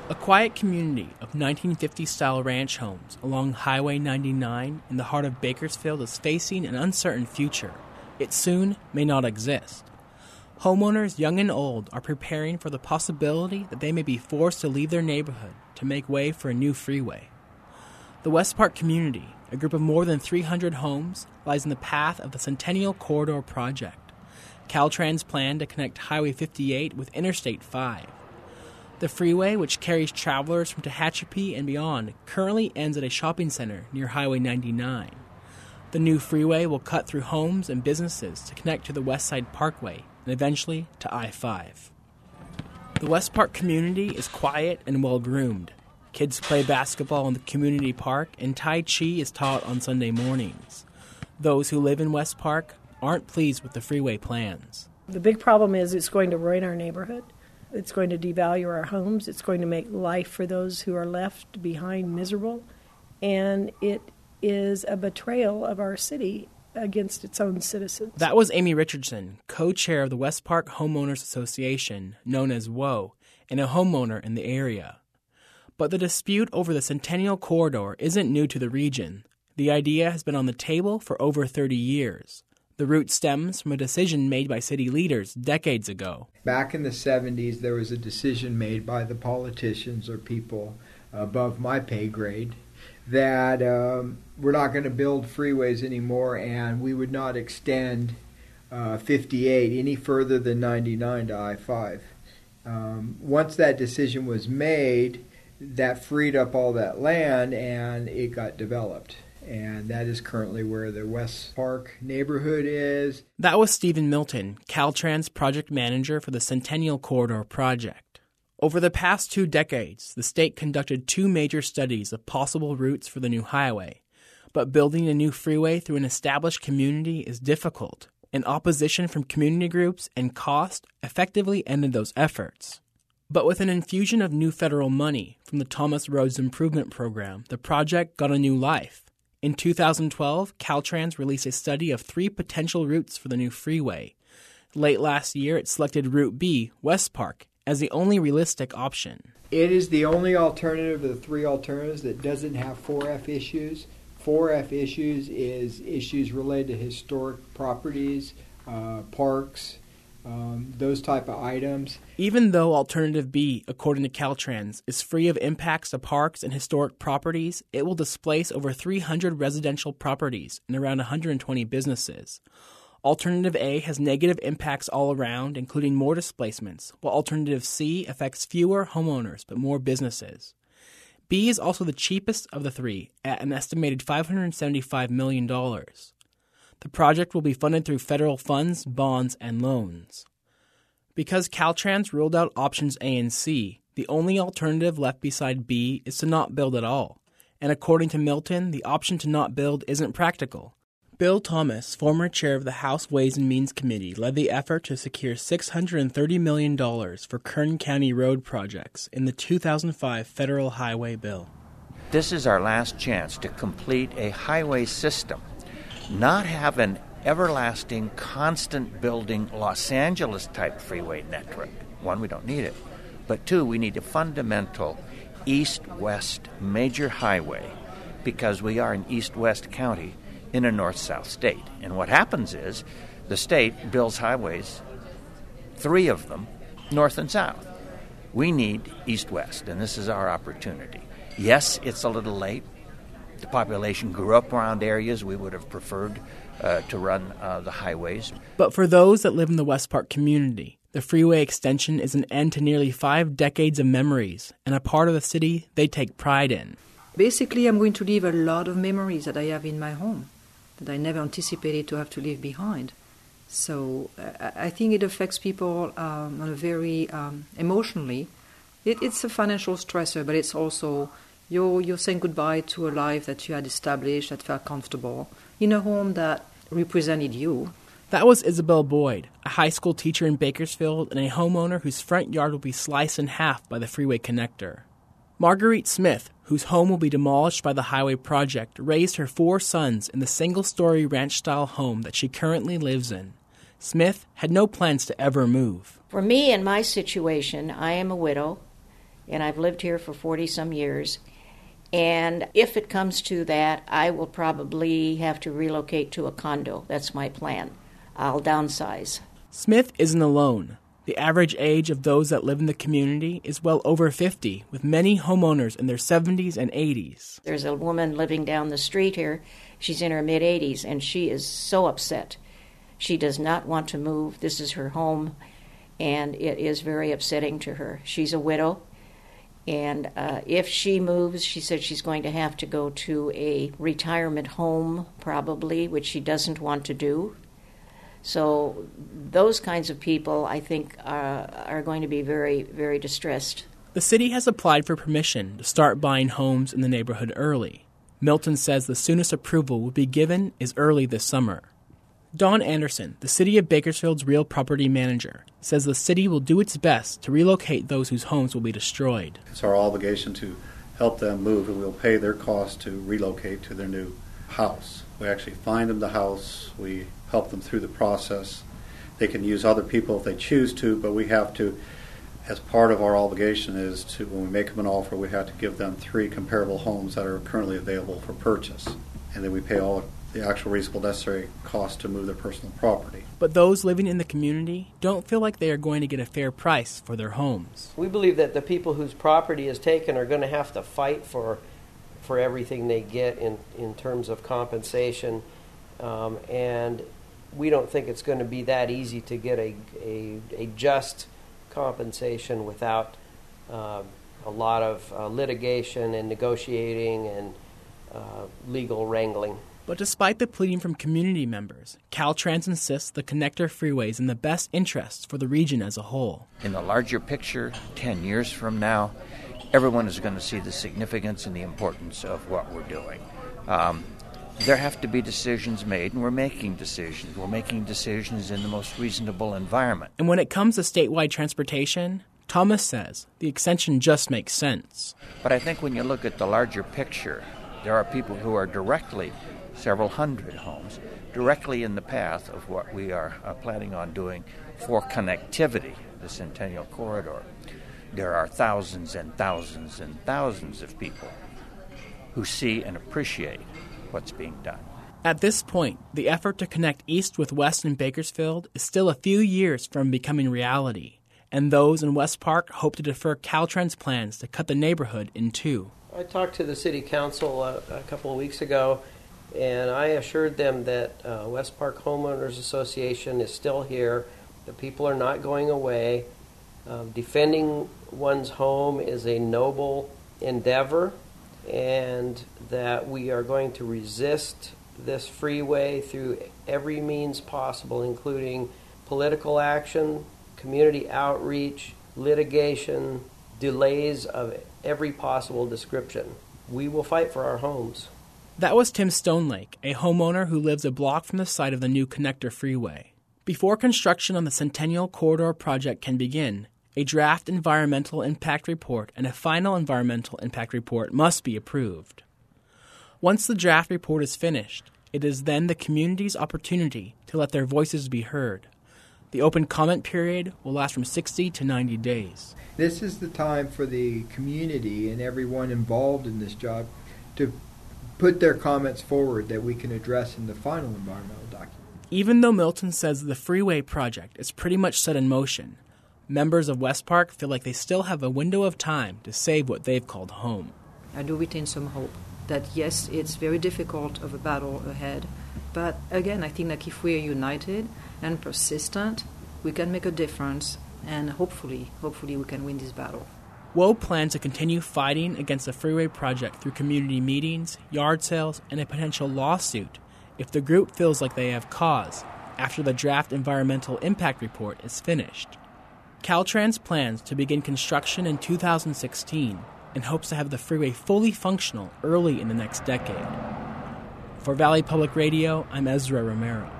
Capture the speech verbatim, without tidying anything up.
A quiet community of nineteen fifties-style ranch homes along Highway ninety-nine in the heart of Bakersfield is facing an uncertain future. It soon may not exist. Homeowners young and old are preparing for the possibility that they may be forced to leave their neighborhood to make way for a new freeway. The West Park community, a group of more than three hundred homes, lies in the path of the Centennial Corridor project, Caltrans' plan to connect Highway fifty-eight with Interstate five. The freeway, which carries travelers from Tehachapi and beyond, currently ends at a shopping center near Highway ninety-nine. The new freeway will cut through homes and businesses to connect to the West Side Parkway and eventually to I five. The West Park community is quiet and well-groomed. Kids play basketball in the community park, and Tai Chi is taught on Sunday mornings. Those who live in West Park aren't pleased with the freeway plans. The big problem is it's going to ruin our neighborhood. It's going to devalue our homes. It's going to make life for those who are left behind miserable. And it is a betrayal of our city against its own citizens. That was Amy Richardson, co-chair of the West Park Homeowners Association, known as W O, and a homeowner in the area. But the dispute over the Centennial Corridor isn't new to the region. The idea has been on the table for over thirty years. The root stems from a decision made by city leaders decades ago. Back in the seventies, there was a decision made by the politicians or people above my pay grade that um, we're not going to build freeways anymore, and we would not extend uh, fifty-eight any further than ninety-nine to I five. Um, once that decision was made, that freed up all that land, and it got developed. And that is currently where the West Park neighborhood is. That was Stephen Milton, Caltrans project manager for the Centennial Corridor project. Over the past two decades, the state conducted two major studies of possible routes for the new highway. But building a new freeway through an established community is difficult, and opposition from community groups and cost effectively ended those efforts. But with an infusion of new federal money from the Thomas Roads Improvement Program, the project got a new life. In two thousand twelve, Caltrans released a study of three potential routes for the new freeway. Late last year, it selected Route B, West Park, as the only realistic option. It is the only alternative of the three alternatives that doesn't have four F issues. four F issues is issues related to historic properties, uh, parks, um, those type of items. Even though Alternative B, according to Caltrans, is free of impacts to parks and historic properties, it will displace over three hundred residential properties and around one hundred twenty businesses. Alternative A has negative impacts all around, including more displacements, while Alternative C affects fewer homeowners but more businesses. B is also the cheapest of the three, at an estimated five hundred seventy-five million dollars. The project will be funded through federal funds, bonds, and loans. Because Caltrans ruled out options A and C, the only alternative left beside B is to not build at all. And according to Milton, the option to not build isn't practical. Bill Thomas, former chair of the House Ways and Means Committee, led the effort to secure six hundred thirty million dollars for Kern County road projects in the two thousand five federal highway bill. This is our last chance to complete a highway system, not have an everlasting, constant building Los Angeles-type freeway network. One, we don't need it. But two, we need a fundamental east-west major highway because we are an east-west county in a north-south state. And what happens is the state builds highways, three of them, north and south. We need east-west, and this is our opportunity. Yes, it's a little late. The population grew up around areas we would have preferred uh, to run uh, the highways. But for those that live in the West Park community, the freeway extension is an end to nearly five decades of memories and a part of the city they take pride in. Basically, I'm going to leave a lot of memories that I have in my home that I never anticipated to have to leave behind. So uh, I think it affects people um, on a very um, emotionally. It, it's a financial stressor, but it's also You're, you're saying goodbye to a life that you had established, that felt comfortable, in a home that represented you. That was Isabel Boyd, a high school teacher in Bakersfield and a homeowner whose front yard will be sliced in half by the freeway connector. Marguerite Smith, whose home will be demolished by the highway project, raised her four sons in the single-story ranch-style home that she currently lives in. Smith had no plans to ever move. For me, in my situation, I am a widow, and I've lived here for forty-some years. And if it comes to that, I will probably have to relocate to a condo. That's my plan. I'll downsize. Smith isn't alone. The average age of those that live in the community is well over fifty, with many homeowners in their seventies and eighties. There's a woman living down the street here. She's in her mid-eighties, and she is so upset. She does not want to move. This is her home, and it is very upsetting to her. She's a widow. And uh, if she moves, she said she's going to have to go to a retirement home, probably, which she doesn't want to do. So those kinds of people, I think, uh, are going to be very, very distressed. The city has applied for permission to start buying homes in the neighborhood early. Milton says the soonest approval will be given is early this summer. Dawn Anderson, the City of Bakersfield's real property manager, says the city will do its best to relocate those whose homes will be destroyed. It's our obligation to help them move, and we'll pay their cost to relocate to their new house. We actually find them the house. We help them through the process. They can use other people if they choose to, but we have to, as part of our obligation is to, when we make them an offer, we have to give them three comparable homes that are currently available for purchase. And then we pay all the actual reasonable necessary cost to move their personal property. But those living in the community don't feel like they are going to get a fair price for their homes. We believe that the people whose property is taken are going to have to fight for for everything they get in, in terms of compensation, um, and we don't think it's going to be that easy to get a, a, a just compensation without uh, a lot of uh, litigation and negotiating and uh, legal wrangling. But despite the pleading from community members, Caltrans insists the connector freeway is in the best interests for the region as a whole. In the larger picture, ten years from now, everyone is going to see the significance and the importance of what we're doing. Um, there have to be decisions made, and we're making decisions. We're making decisions in the most reasonable environment. And when it comes to statewide transportation, Thomas says the extension just makes sense. But I think when you look at the larger picture, there are people who are directly, several hundred homes, directly in the path of what we are uh, planning on doing for connectivity, the Centennial Corridor. There are thousands and thousands and thousands of people who see and appreciate what's being done. At this point, the effort to connect east with west in Bakersfield is still a few years from becoming reality, and those in West Park hope to defer Caltrans' plans to cut the neighborhood in two. I talked to the city council uh, a couple of weeks ago, and I assured them that uh, West Park Homeowners Association is still here, the people are not going away. Uh, defending one's home is a noble endeavor, and that we are going to resist this freeway through every means possible, including political action, community outreach, litigation, delays of every possible description. We will fight for our homes. That was Tim Stonelake, a homeowner who lives a block from the site of the new connector freeway. Before construction on the Centennial Corridor project can begin, a draft environmental impact report and a final environmental impact report must be approved. Once the draft report is finished, it is then the community's opportunity to let their voices be heard. The open comment period will last from sixty to ninety days. This is the time for the community and everyone involved in this job to put their comments forward that we can address in the final environmental document. Even though Milton says the freeway project is pretty much set in motion, members of West Park feel like they still have a window of time to save what they've called home. I do retain some hope that, yes, it's very difficult of a battle ahead, but again, I think that if we are united and persistent, we can make a difference, and hopefully, hopefully we can win this battle. W O plans to continue fighting against the freeway project through community meetings, yard sales, and a potential lawsuit if the group feels like they have cause after the draft environmental impact report is finished. Caltrans plans to begin construction in two thousand sixteen and hopes to have the freeway fully functional early in the next decade. For Valley Public Radio, I'm Ezra Romero.